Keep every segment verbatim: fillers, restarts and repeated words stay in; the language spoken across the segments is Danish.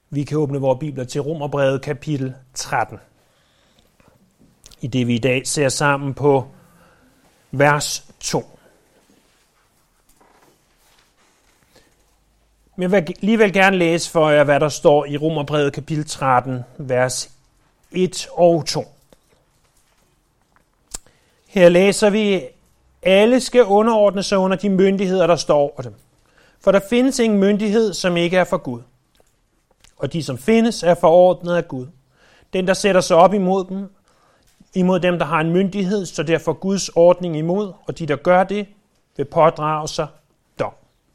Vi kan åbne vores bibler til Romerbrevet kapitel tretten. I det vi i dag ser sammen på vers to. Men jeg vil alligevel gerne læse for jer, hvad der står i Romerbrevet kapitel tretten, vers et og to. Her læser vi, alle skal underordne sig under de myndigheder, der står over dem. For der findes ingen myndighed, som ikke er for Gud. Og de, som findes, er forordnet af Gud. Den, der sætter sig op imod dem, imod dem, der har en myndighed, står derfor Guds ordning imod, og de, der gør det, vil pådrage sig dom.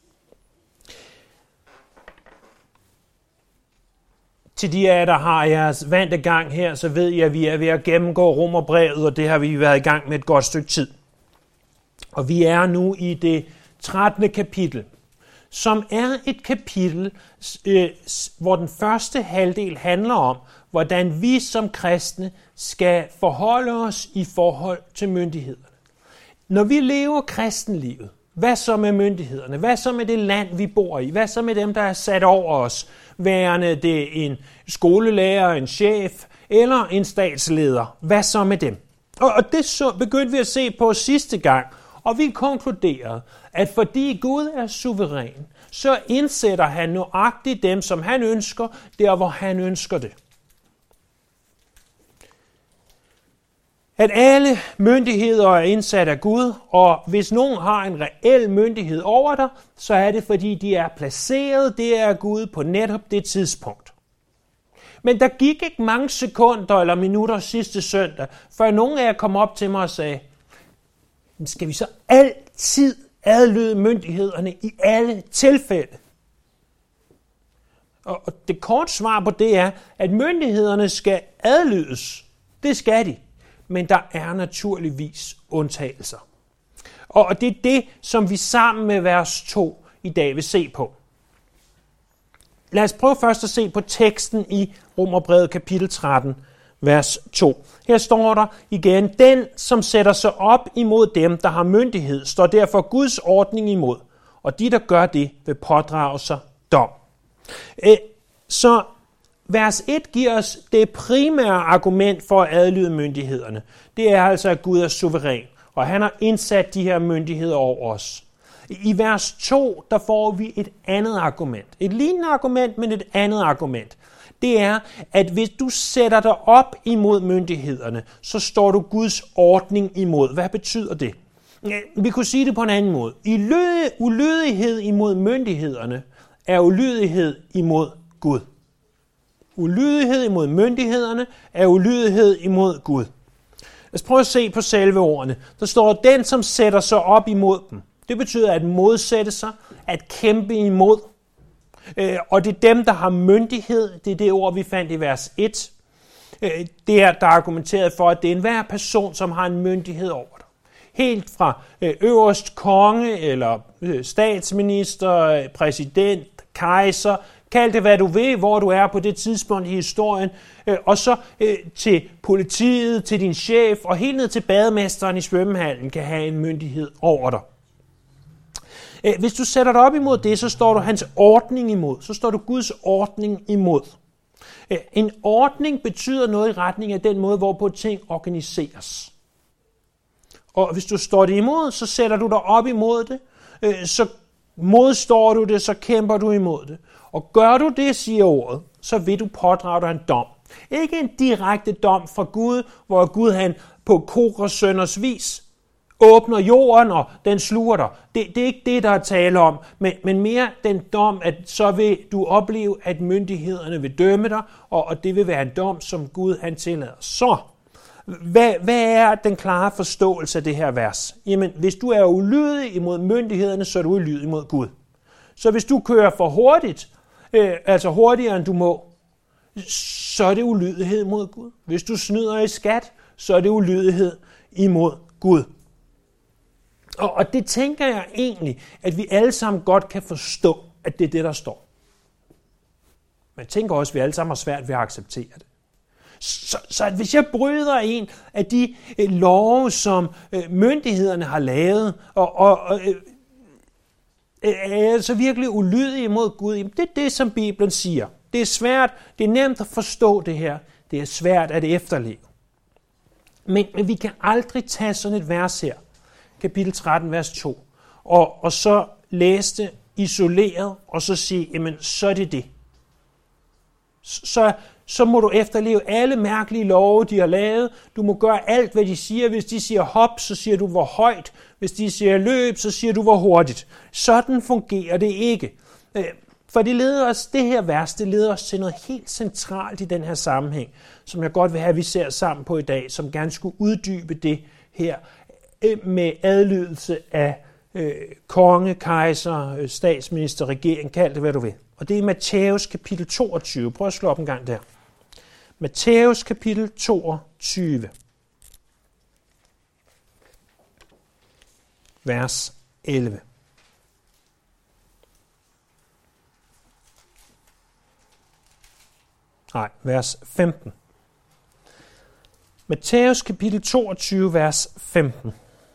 Til de af jer, der har jeres vante gang her, så ved jeg, at vi er ved at gennemgå Romerbrevet, og det har vi været i gang med et godt stykke tid. Og vi er nu i det trettende kapitel, som er et kapitel, øh, hvor den første halvdel handler om, hvordan vi som kristne skal forholde os i forhold til myndighederne. Når vi lever kristenlivet, hvad så med myndighederne? Hvad så med det land, vi bor i? Hvad så med dem, der er sat over os? Værende det en skolelærer, en chef eller en statsleder? Hvad så med dem? Og, og det så begyndte vi at se på sidste gang, og vi konkluderede, at fordi Gud er suveræn, så indsætter han nøjagtigt dem, som han ønsker, der hvor han ønsker det. At alle myndigheder er indsat af Gud, og hvis nogen har en reel myndighed over dig, så er det fordi de er placeret der af Gud på netop det tidspunkt. Men der gik ikke mange sekunder eller minutter sidste søndag, før nogen af jer kom op til mig og sagde, skal vi så altid adlyde myndighederne i alle tilfælde? Og det korte svar på det er, at myndighederne skal adlydes. Det skal de. Men der er naturligvis undtagelser. Og det er det, som vi sammen med vers to i dag vil se på. Lad os prøve først at se på teksten i Romerbrevet kapitel tretten, vers to. Her står der igen, den som sætter sig op imod dem, der har myndighed, står derfor Guds ordning imod, og de, der gør det, vil pådrage sig dom. Så vers et giver os det primære argument for at adlyde myndighederne. Det er altså, at Gud er suveræn, og han har indsat de her myndigheder over os. I vers to, der får vi et andet argument. Et lignende argument, men et andet argument. Det er, at hvis du sætter dig op imod myndighederne, så står du Guds ordning imod. Hvad betyder det? Vi kunne sige det på en anden måde. I ulydighed imod myndighederne er ulydighed imod Gud. Ulydighed imod myndighederne er ulydighed imod Gud. Lad os prøve at se på selve ordene. Der står, den som sætter sig op imod dem. Det betyder at modsætte sig, at kæmpe imod. Og det er dem, der har myndighed. Det er det ord, vi fandt i vers et. Det er, der er argumenteret for, at det er enhver person, som har en myndighed over dig. Helt fra øverst konge, eller statsminister, præsident, kejser, kald det hvad du vil, hvor du er på det tidspunkt i historien, og så til politiet, til din chef, og helt ned til bademesteren i svømmehallen kan have en myndighed over dig. Hvis du sætter dig op imod det, så står du hans ordning imod. Så står du Guds ordning imod. En ordning betyder noget i retning af den måde, hvorpå ting organiseres. Og hvis du står det imod, så sætter du dig op imod det. Så modstår du det, så kæmper du imod det. Og gør du det, siger ordet, så vil du pådrage dig en dom. Ikke en direkte dom fra Gud, hvor Gud han på Kores sønners vis åbner jorden, og den sluger dig. Det, det er ikke det, der er tale om, men, men mere den dom, at så vil du opleve, at myndighederne vil dømme dig, og, og det vil være en dom, som Gud han tillader. Så, hvad, hvad er den klare forståelse af det her vers? Jamen, hvis du er ulydig imod myndighederne, så er du ulydig imod Gud. Så hvis du kører for hurtigt, øh, altså hurtigere end du må, så er det ulydighed imod Gud. Hvis du snyder i skat, så er det ulydighed imod Gud. Og, og det tænker jeg egentlig, at vi alle sammen godt kan forstå, at det er det, der står. Men jeg tænker også, at vi alle sammen har svært ved at acceptere det. Så, så at hvis jeg bryder en af de øh, love, som øh, myndighederne har lavet, og, og, og øh, er så virkelig ulydig imod Gud, jamen det er det, som Bibelen siger. det er svært, det er nemt at forstå det her, det er svært at efterleve. Men, men vi kan aldrig tage sådan et vers her, kapitel tretten, vers to, og, og så læse det isoleret, og så sige, jamen så er det det. Så, så må du efterleve alle mærkelige love, de har lavet. Du må gøre alt, hvad de siger. Hvis de siger hop, så siger du, hvor højt. Hvis de siger løb, så siger du, hvor hurtigt. Sådan fungerer det ikke. For det leder os, det her vers, det leder os til noget helt centralt i den her sammenhæng, som jeg godt vil have, at vi ser sammen på i dag, som gerne skulle uddybe det her med adlydelse af øh, konge, kejser, statsminister, regering, kald det hvad du vil. Og det er Matthæus kapitel toogtyve. Prøv at slå op en gang der. Matthæus kapitel toogtyve. Vers elleve. Nej, vers femten. Matthæus kapitel toogtyve, vers femten.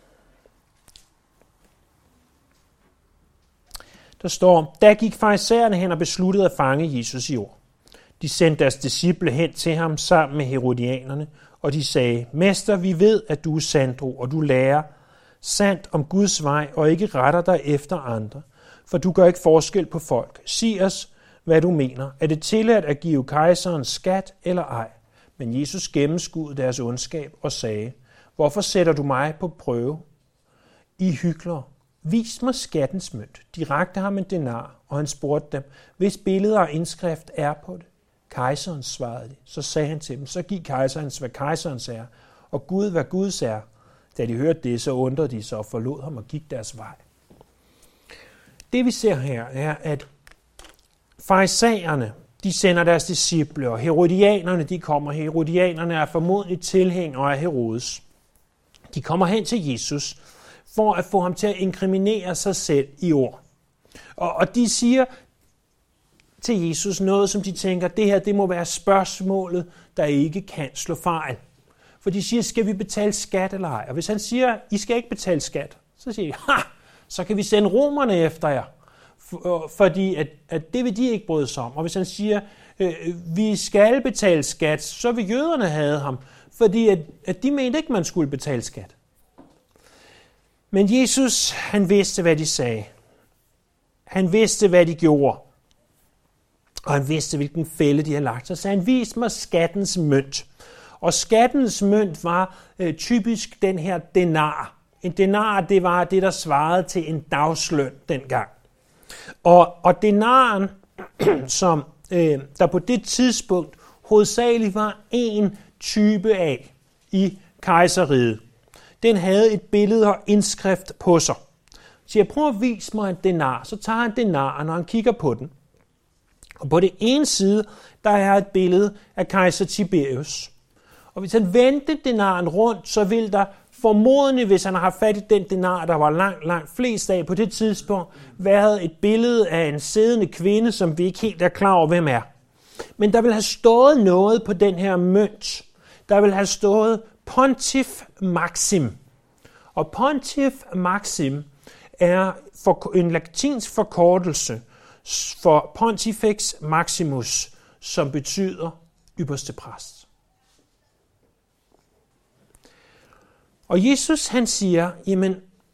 Der står, da gik farisæerne hen og besluttede at fange Jesus i ord. De sendte deres disciple hen til ham sammen med herodianerne, og de sagde, Mester, vi ved, at du er sandro, og du lærer sandt om Guds vej, og ikke retter dig efter andre, for du gør ikke forskel på folk. Sig os, hvad du mener. Er det tilladt at give kejseren skat eller ej? Men Jesus gennemskuede deres ondskab og sagde, hvorfor sætter du mig på prøve? I hyklere. Vis mig skattens mønt. De rakte ham en denar, og han spurgte dem, hvis billeder og indskrift er på det. Kejseren svarede de. Så sagde han til dem, så giv kejserens, hvad kejserens er, og Gud, hvad Guds er. Da de hørte det, så undrede de sig og forlod ham og gik deres vej. Det vi ser her er, at farisæerne, de sender deres disciple, og herodianerne, de kommer. Herodianerne er formodentlig tilhængere af Herodes. De kommer hen til Jesus, for at få ham til at inkriminere sig selv i ord. Og, og de siger til Jesus noget, som de tænker, det her det må være spørgsmålet, der ikke kan slå fejl. For de siger, skal vi betale skat eller ej? Og hvis han siger, I skal ikke betale skat, så siger de, ha, så kan vi sende romerne efter jer. For, fordi at, at det vil de ikke bryde sig om. Og hvis han siger, øh, vi skal betale skat, så vil jøderne have ham. Fordi at, at de mente ikke, man skulle betale skat. Men Jesus, han vidste, hvad de sagde. Han vidste, hvad de gjorde. Og han vidste, hvilken fælde de havde lagt sig. Så han viste mig skattens mønt. Og skattens mønt var øh, typisk den her denar. En denar, det var det, der svarede til en dagsløn dengang. Og, og denaren, som øh, der på det tidspunkt hovedsageligt var en type af i kejseriet, den havde et billede og indskrift på sig. Så jeg prøver at vise mig en denar, så tager han denaren, og han kigger på den. Og på det ene side, der er et billede af kejser Tiberius. Og hvis han vendte denaren rundt, så ville der formodentlig, hvis han har fat i den denar, der var langt, langt flest af på det tidspunkt, været et billede af en siddende kvinde, som vi ikke helt er klar over, hvem er. Men der vil have stået noget på den her mønt. Der vil have stået Pontif Maxim. Og Pontif Maxim er for en latinsk forkortelse for Pontifex Maximus, som betyder ypperste præst. Og Jesus, han siger, jamen,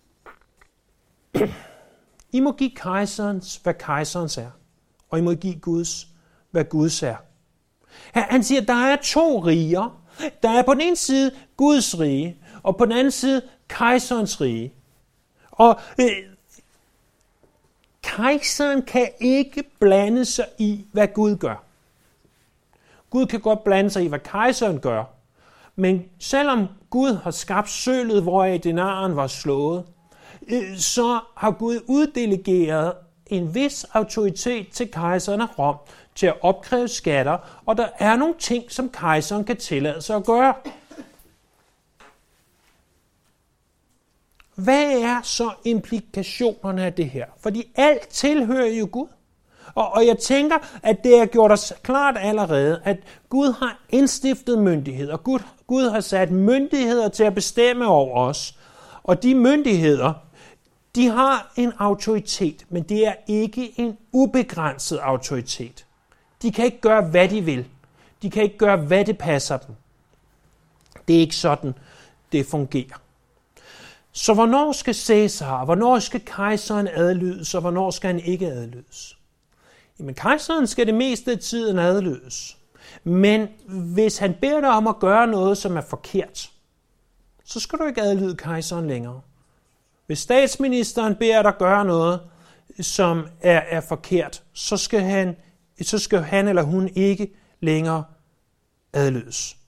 I må give kejserens, hvad kejserens er, og I må give Guds, hvad Guds er. Han siger, der er to riger. Der er på den ene side Guds rige, og på den anden side kejserens rige. Og øh, kejseren kan ikke blande sig i, hvad Gud gør. Gud kan godt blande sig i, hvad kejseren gør, men selvom Gud har skabt sølvet, hvoraf denaren var slået, øh, så har Gud uddelegeret en vis autoritet til kejseren af Rom til at opkræve skatter, og der er nogle ting, som kejseren kan tillade sig at gøre. Hvad er så implikationerne af det her? Fordi alt tilhører jo Gud. Og, og jeg tænker, at det er gjort os klart allerede, at Gud har indstiftet myndigheder. Gud, Gud har sat myndigheder til at bestemme over os. Og de myndigheder, de har en autoritet, men det er ikke en ubegrænset autoritet. De De kan ikke gøre, hvad de vil. De kan ikke gøre, hvad det passer dem. Det er ikke sådan, det fungerer. Så hvornår skal Cæsar, hvornår skal kejseren adlydes, og hvornår skal han ikke adlydes? Jamen, kejseren skal det meste af tiden adlydes. Men hvis han beder dig om at gøre noget, som er forkert, så skal du ikke adlyde kejseren længere. Hvis statsministeren beder dig gøre noget, som er, er forkert, så skal, han, så skal han eller hun ikke længere adlydes.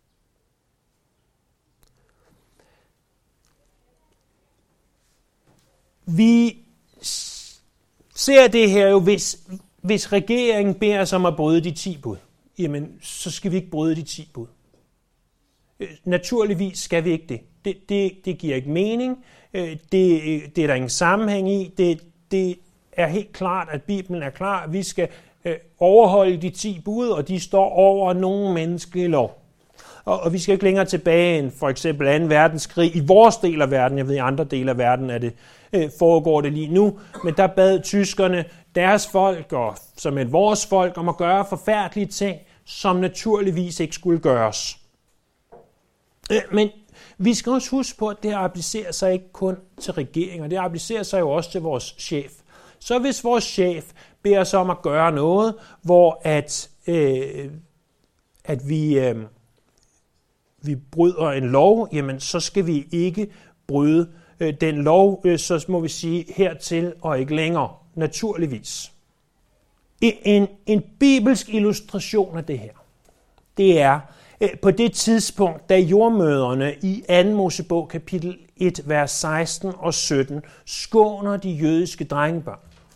Vi ser det her jo, hvis, hvis regeringen beder os om at bryde de ti bud, jamen så skal vi ikke bryde de ti bud. Naturligvis skal vi ikke det. Det, det, det giver ikke mening. Det, det er der ingen sammenhæng i. Det, det er helt klart, at Bibelen er klar. Vi skal overholde de ti bud, og de står over nogen menneskelig lov. Og, og vi skal ikke længere tilbage end for eksempel anden verdenskrig. I vores del af verden, jeg ved i andre dele af verden, er det, øh, foregår det lige nu, men der bad tyskerne deres folk, og som et vores folk, om at gøre forfærdelige ting, som naturligvis ikke skulle gøres. Øh, men vi skal også huske på, at det applicerer sig ikke kun til regeringer, det applicerer sig jo også til vores chef. Så hvis vores chef beder os om at gøre noget, hvor at, øh, at vi... Øh, vi bryder en lov, jamen så skal vi ikke bryde øh, den lov, øh, så må vi sige hertil og ikke længere, naturligvis. En, en bibelsk illustration af det her, det er øh, på det tidspunkt, da jordmødrene i anden Mosebog kapitel et, vers seksten og sytten, skåner de jødiske drengebørn.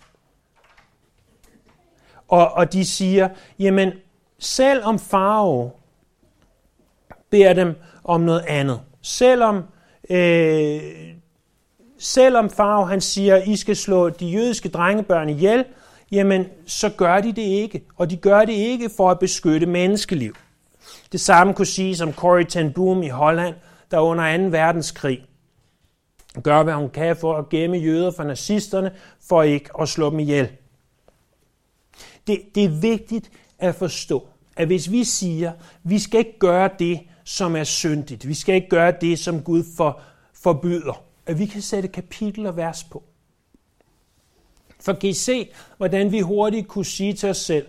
Og, og de siger, jamen selv om farao beder dem om noget andet. Selvom, øh, selvom farao han siger, I skal slå de jødiske drengebørn ihjel, jamen så gør de det ikke. Og de gør det ikke for at beskytte menneskeliv. Det samme kunne siges om Corrie ten Boom i Holland, der under anden verdenskrig gør, hvad hun kan for at gemme jøder fra nazisterne, for ikke at slå dem ihjel. Det, det er vigtigt at forstå, at hvis vi siger, vi skal ikke gøre det, som er syndigt. Vi skal ikke gøre det, som Gud for, forbyder. At vi kan sætte kapitel og vers på. For kan I se, hvordan vi hurtigt kunne sige til os selv,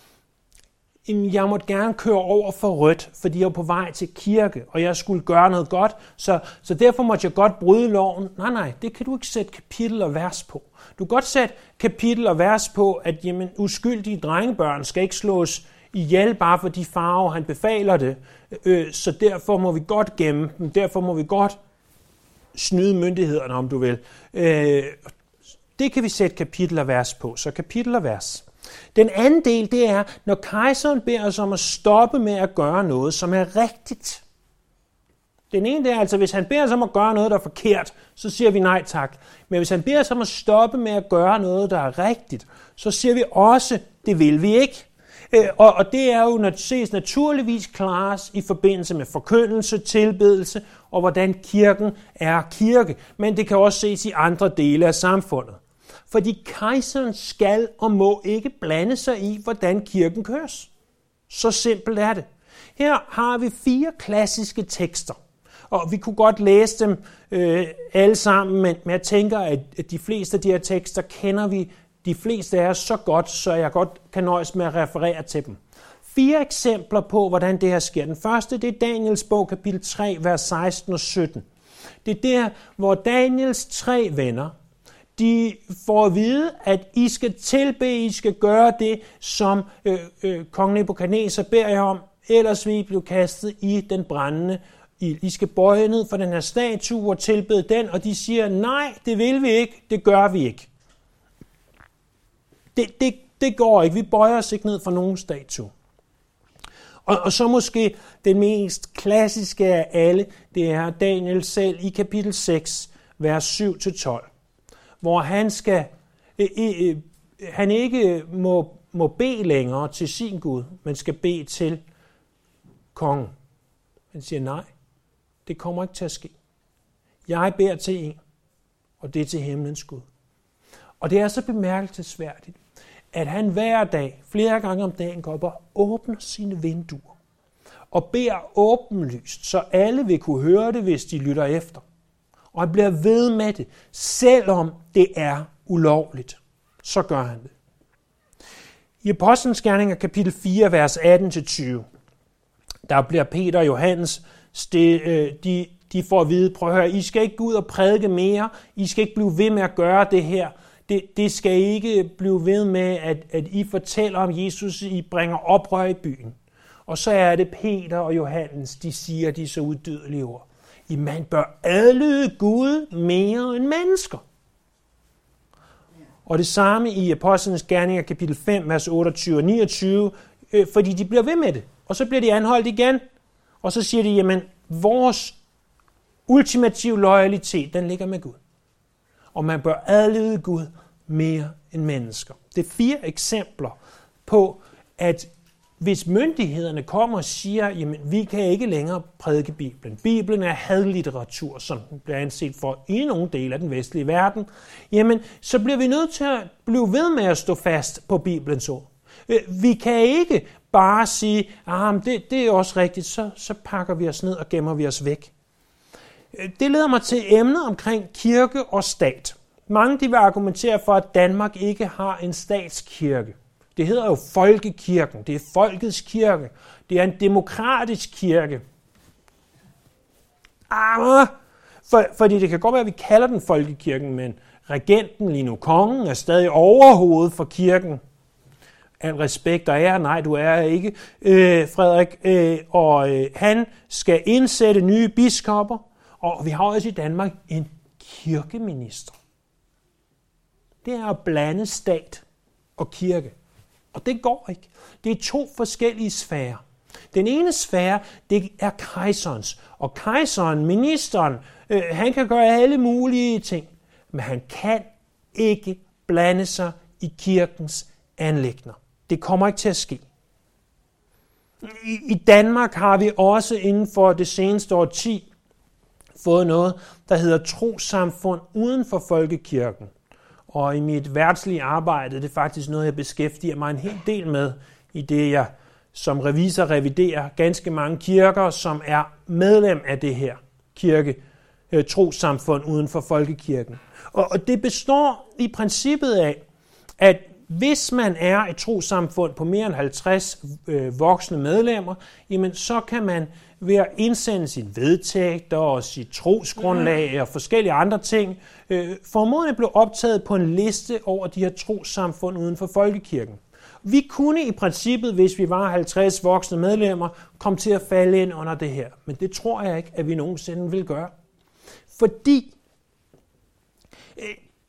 jeg måtte gerne køre over for rødt, fordi jeg var på vej til kirke, og jeg skulle gøre noget godt, så, så derfor måtte jeg godt bryde loven. Nej, nej, det kan du ikke sætte kapitel og vers på. Du kan godt sætte kapitel og vers på, at jamen, uskyldige drengebørn skal ikke slås ihjel, bare fordi farao han befaler det, øh, så derfor må vi godt gemme dem, derfor må vi godt snyde myndighederne, om du vil. Øh, det kan vi sætte kapitel og vers på, så kapitel og vers. Den anden del, det er, når kejseren beder os om at stoppe med at gøre noget, som er rigtigt. Den ene, det er altså, hvis han beder os om at gøre noget, der er forkert, så siger vi nej tak. Men hvis han beder os om at stoppe med at gøre noget, der er rigtigt, så siger vi også, det vil vi ikke. Og, og det er jo ses naturligvis klares i forbindelse med forkyndelse, tilbedelse og hvordan kirken er kirke. Men det kan også ses i andre dele af samfundet. Fordi kejseren skal og må ikke blande sig i, hvordan kirken køres. Så simpelt er det. Her har vi fire klassiske tekster. Og vi kunne godt læse dem øh, alle sammen, men jeg tænker, at de fleste af de her tekster kender vi de fleste af os så godt, så jeg godt kan nøjes med at referere til dem. Fire eksempler på, hvordan det her sker. Den første, det er Daniels bog, kapitel tre, vers seksten og sytten. Det er der, hvor Daniels tre venner, de får at vide, at I skal tilbede, I skal gøre det, som øh, øh, kong Nebukadneser beder jer om, ellers vil I blive kastet i den brændende ild. I skal bøje ned for den her statue og tilbede den, og de siger, nej, det vil vi ikke, det gør vi ikke. Det, det, det går ikke. Vi bøjer os ikke ned for nogen statue. Og, og så måske den mest klassiske af alle, det er Daniel selv i kapitel seks, vers syv til tolv, hvor han skal, øh, øh, han ikke må, må bede længere til sin Gud, men skal bede til kongen. Han siger nej, det kommer ikke til at ske. Jeg beder til en, og det er til himlens Gud. Og det er så bemærkelsesværdigt, at han hver dag, flere gange om dagen, går op og åbner sine vinduer og beder åbenlyst, så alle vil kunne høre det, hvis de lytter efter. Og han bliver ved med det, selvom det er ulovligt. Så gør han det. I Apostlenes Gerninger kapitel fire, vers atten til tyve, der bliver Peter og Johannes, de, de får at vide, prøv at høre, I skal ikke gå ud og prædike mere, I skal ikke blive ved med at gøre det her, det, det skal ikke blive ved med, at, at I fortæller om Jesus, I bringer oprør i byen. Og så er det Peter og Johannes, de siger de så udødelige ord. I man bør adlyde Gud mere end mennesker. Og det samme i Apostlenes Gerninger kapitel fem, vers otteogtyve og niogtyve, øh, fordi de bliver ved med det. Og så bliver de anholdt igen, og så siger de, jamen, vores ultimative loyalitet, den ligger med Gud. Og man bør adlyde Gud mere end mennesker. Det er fire eksempler på, at hvis myndighederne kommer og siger, jamen, vi kan ikke længere prædike Bibelen. Bibelen er hadlitteratur, som den bliver anset for i nogle dele af den vestlige verden. Jamen, så bliver vi nødt til at blive ved med at stå fast på Bibelens ord. Vi kan ikke bare sige, ah, det, det er også rigtigt, så, så pakker vi os ned og gemmer vi os væk. Det leder mig til emnet omkring kirke og stat. Mange de vil argumentere for, at Danmark ikke har en statskirke. Det hedder jo folkekirken. Det er folkets kirke. Det er en demokratisk kirke. Ah, for, fordi det kan godt være, at vi kalder den folkekirken, men regenten lige nu, kongen, er stadig overhovedet for kirken. Al respekt og ære, nej, du er ikke, øh, Frederik. Øh, og øh, han skal indsætte nye biskopper, og vi har også i Danmark en kirkeminister. Det er at blande stat og kirke. Og det går ikke. Det er to forskellige sfærer. Den ene sfære, det er kejserens. Og kejseren, ministeren, øh, han kan gøre alle mulige ting. Men han kan ikke blande sig i kirkens anliggender. Det kommer ikke til at ske. I, I Danmark har vi også inden for det seneste årti fået noget, der hedder trossamfund uden for folkekirken. Og i mit værtslige arbejde, det er faktisk noget, jeg beskæftiger mig en hel del med, i det jeg som revisor reviderer ganske mange kirker, som er medlem af det her kirke, trossamfund uden for folkekirken. Og det består i princippet af, at hvis man er et trossamfund på mere end halvtreds øh, voksne medlemmer, jamen så kan man ved at indsende sine vedtægter og sit trosgrundlag og forskellige andre ting, øh, formodentlig blev optaget på en liste over de her trossamfund uden for folkekirken. Vi kunne i princippet, hvis vi var halvtreds voksne medlemmer, komme til at falde ind under det her. Men det tror jeg ikke, at vi nogensinde vil gøre. Fordi øh,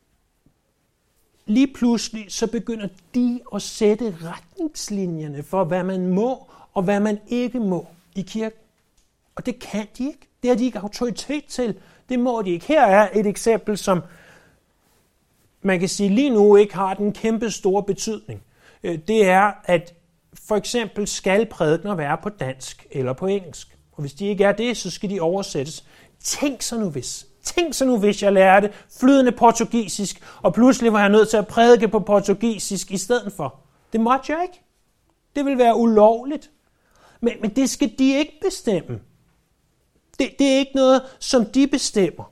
lige pludselig så begynder de at sætte retningslinjerne for, hvad man må og hvad man ikke må i kirken. Og det kan de ikke. Det har de ikke autoritet til. Det må de ikke. Her er et eksempel, som man kan sige lige nu ikke har den kæmpe store betydning. Det er, at for eksempel skal prædikener være på dansk eller på engelsk. Og hvis de ikke er det, så skal de oversættes. Tænk så nu hvis. Tænk så nu hvis jeg lærte flydende portugisisk, og pludselig var jeg nødt til at prædike på portugisisk i stedet for. Det måtte jeg ikke. Det vil være ulovligt. Men, men det skal de ikke bestemme. Det, det er ikke noget, som de bestemmer.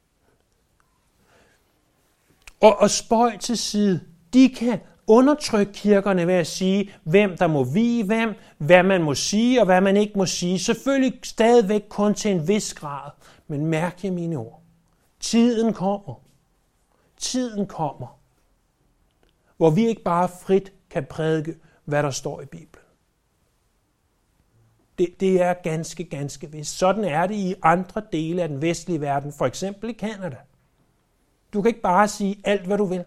Og, og spøj til side. De kan undertrykke kirkerne ved at sige, hvem der må vie hvem, hvad man må sige og hvad man ikke må sige. Selvfølgelig stadigvæk kun til en vis grad. Men mærk jer mine ord. Tiden kommer. Tiden kommer. Hvor vi ikke bare frit kan prædike, hvad der står i Bibelen. Det, det er ganske, ganske vist. Sådan er det i andre dele af den vestlige verden, for eksempel i Canada. Du kan ikke bare sige alt, hvad du vil.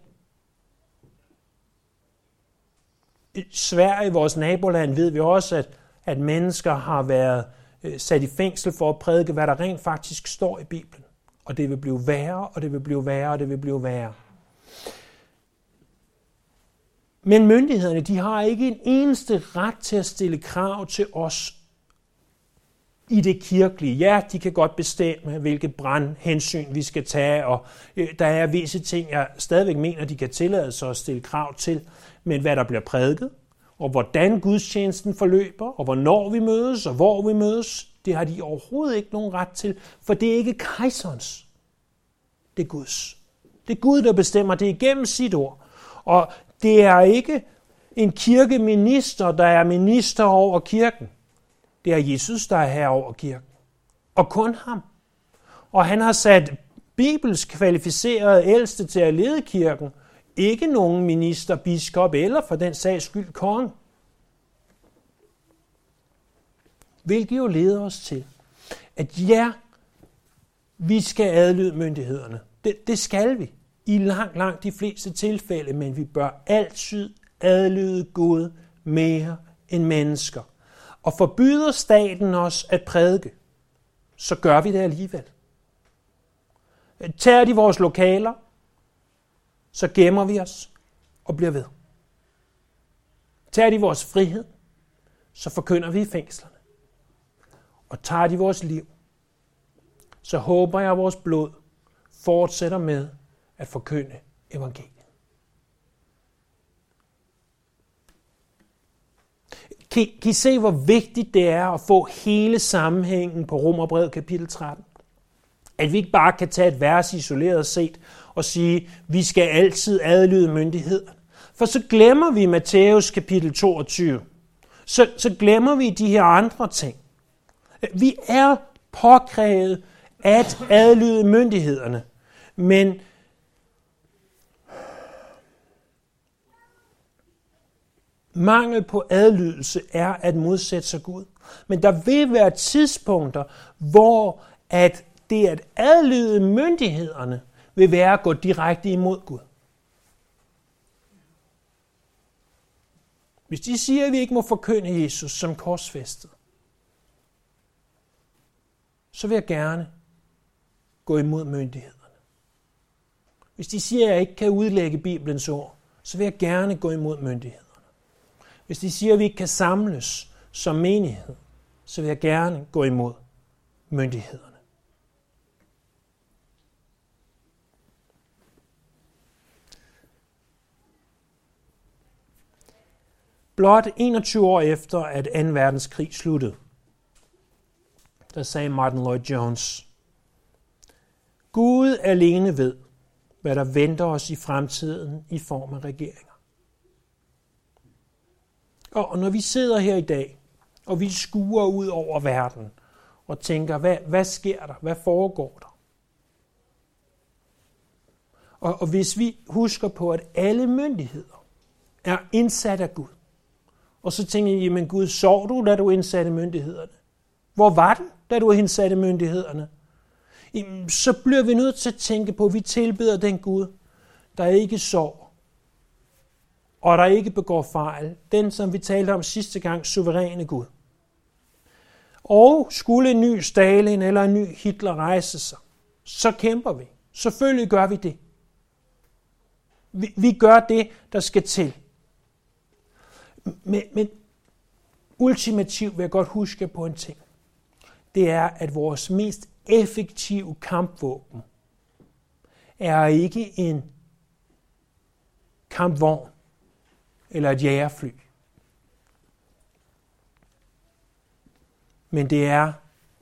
I Sverige, vores naboland, ved vi også, at, at mennesker har været øh, sat i fængsel for at prædike, hvad der rent faktisk står i Bibelen. Og det vil blive værre, og det vil blive værre, og det vil blive værre. Men myndighederne, de har ikke en eneste ret til at stille krav til os i det kirkelige. Ja, de kan godt bestemme, hvilke brandhensyn vi skal tage, og der er visse ting, jeg stadigvæk mener, de kan tillade sig at stille krav til, men hvad der bliver prædiket, og hvordan gudstjenesten forløber, og hvornår vi mødes, og hvor vi mødes, det har de overhovedet ikke nogen ret til, for det er ikke kejserens. Det er Guds. Det er Gud, der bestemmer det igennem sit ord. Og det er ikke en kirkeminister, der er minister over kirken. Det er Jesus, der er her over kirken. Og kun ham. Og han har sat Bibels kvalificerede ældste til at lede kirken. Ikke nogen minister, biskop eller for den sags skyld konge. Hvilket jo leder os til, at ja, vi skal adlyde myndighederne. Det, det skal vi i langt, langt de fleste tilfælde, men vi bør altid adlyde Gud mere end mennesker. Og forbyder staten os at prædike, så gør vi det alligevel. Tager de vores lokaler, så gemmer vi os og bliver ved. Tager de vores frihed, så forkynder vi i fængslerne. Og tager de vores liv, så håber jeg, at vores blod fortsætter med at forkynde evangeliet. Kan, kan I se, hvor vigtigt det er at få hele sammenhængen på Romerbrevet kapitel tretten? At vi ikke bare kan tage et vers isoleret set og sige, vi skal altid adlyde myndighederne. For så glemmer vi Matthæus kapitel toogtyve. Så, så glemmer vi de her andre ting. Vi er påkrævet at adlyde myndighederne, men mangel på adlydelse er at modsætte sig Gud. Men der vil være tidspunkter, hvor at det at adlyde myndighederne vil være at gå direkte imod Gud. Hvis de siger, at vi ikke må forkynde Jesus som korsfæstet, så vil jeg gerne gå imod myndighederne. Hvis de siger, at jeg ikke kan udlægge Bibelens ord, så vil jeg gerne gå imod myndighederne. Hvis de siger, at vi ikke kan samles som menighed, så vil jeg gerne gå imod myndighederne. Blot enogtyve år efter, at anden verdenskrig sluttede, der sagde Martin Lloyd-Jones, Gud alene ved, hvad der venter os i fremtiden i form af regeringer. Og når vi sidder her i dag, og vi skuer ud over verden, og tænker, hvad, hvad sker der? Hvad foregår der? Og, og hvis vi husker på, at alle myndigheder er indsat af Gud, og så tænker jeg, jamen Gud, sov du, da du indsatte myndighederne? Hvor var du, da du indsatte myndighederne? Jamen, så bliver vi nødt til at tænke på, at vi tilbeder den Gud, der ikke sover, og der ikke begår fejl. Den, som vi talte om sidste gang, suveræne Gud. Og skulle en ny Stalin eller en ny Hitler rejse sig, så kæmper vi. Selvfølgelig gør vi det. Vi, vi gør det, der skal til. Men, men ultimativt vil jeg godt huske på en ting. Det er, at vores mest effektive kampvåben er ikke en kampvogn eller et jagerfly. Men det er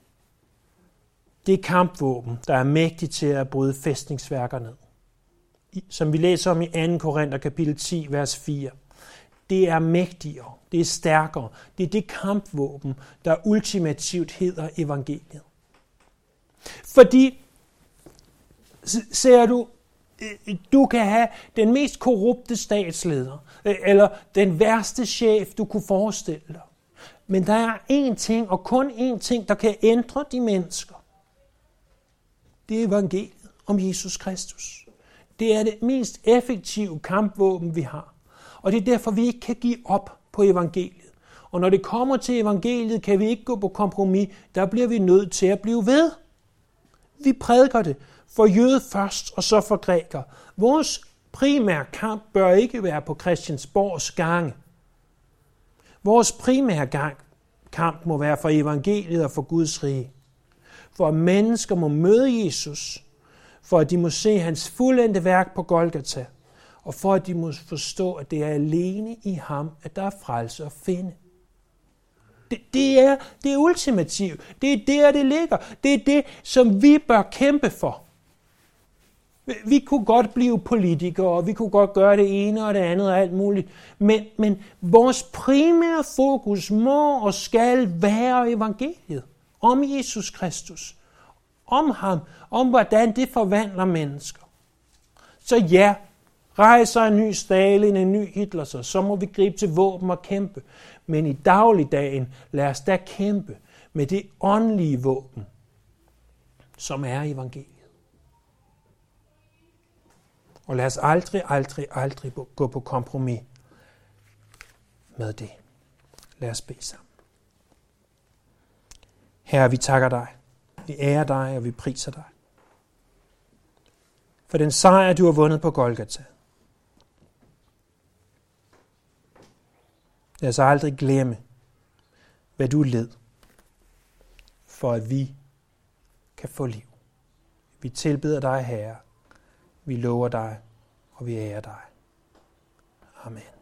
det kampvåben, der er mægtigt til at bryde fæstningsværker ned. Som vi læser om i anden Korinther kapitel ti, vers fire. Det er mægtigere, det er stærkere. Det er det kampvåben, der ultimativt hedder evangeliet. Fordi, ser du, du kan have den mest korrupte statsleder, eller den værste chef, du kunne forestille dig. Men der er én ting, og kun én ting, der kan ændre de mennesker. Det er evangeliet om Jesus Kristus. Det er det mest effektive kampvåben, vi har. Og det er derfor, vi ikke kan give op på evangeliet. Og når det kommer til evangeliet, kan vi ikke gå på kompromis. Der bliver vi nødt til at blive ved. Vi prædiker det for jøde først, og så for græker. Vores primære kamp bør ikke være på Christiansborgs gange. Vores primære gang, kamp må være for evangeliet og for Guds rige. For at mennesker må møde Jesus, for at de må se hans fuldendte værk på Golgata, og for at de må forstå, at det er alene i ham, at der er frelse at finde. Det, det er det ultimative. Det er der, det ligger. Det er det, som vi bør kæmpe for. Vi kunne godt blive politikere, og vi kunne godt gøre det ene og det andet og alt muligt. Men, men vores primære fokus må og skal være evangeliet. Om Jesus Kristus. Om ham. Om hvordan det forvandler mennesker. Så ja, rejser en ny Stalin, en ny Hitler, så, så må vi gribe til våben og kæmpe. Men i dagligdagen, lad os da kæmpe med det åndelige våben, som er evangeliet. Og lad os aldrig, aldrig, aldrig gå på kompromis med det. Lad os bede sammen. Herre, vi takker dig. Vi ærer dig, og vi priser dig. For den sejr, du har vundet på Golgata. Lad os aldrig glemme, hvad du led, for at vi kan få liv. Vi tilbeder dig, Herre. Vi lover dig, og vi ærer dig. Amen.